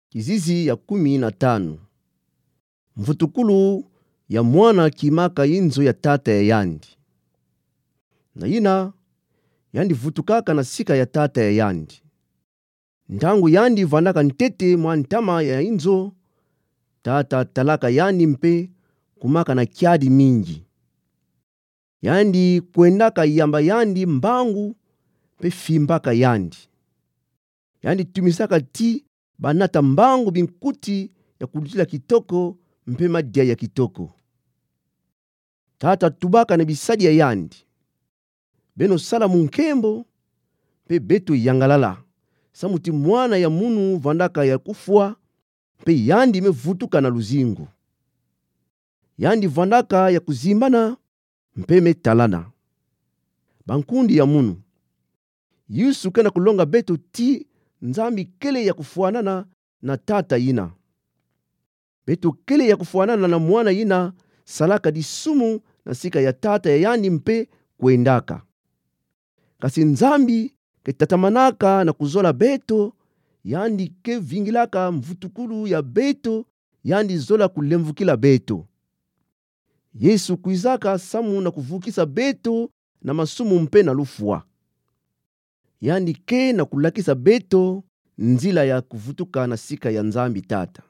Kizizi ya 15. Mvutukulu ya mwana kimaka inzo ya tata ya yandi. Na ina yandi vutukaka na sika ya tata ya yandi. Ndangu yandi vanaka ntete mwa ntama ya inzo, tata talaka yandi mpe kumaka na kiadi mingi. Yandi kuendaka yamba yandi mbangu pe fimbaka yandi. Yandi tumisaka ti banata mbangu binkuti ya kudutila kitoko mpe madia ya kitoko. Tata tubaka na bisadi ya yandi. Beno sala munkembo pe beto yangalala. Samuti mwana ya munu vandaka ya kufua pe yandi mevutuka na luzingu. Yandi vandaka ya kuzimbana mpe metalana. Bankundi ya munu. Yusu kena kulonga beto ti nzambi kele ya kufuanana na tata ina. Beto kele ya kufuanana na mwana ina salaka disumu na sika ya tata ya yandi mpe kuendaka. Kasi nzambi ke tatamanaka na kuzola beto, yandi ke vingilaka mvutukulu ya beto, yandi zola kulemvukila beto. Yesu kuizaka samu na kuvukisa beto na masumu mpe na lufua. Yandi ke na kulakisa beto nzila ya kuvutuka na sika ya nzambi tata.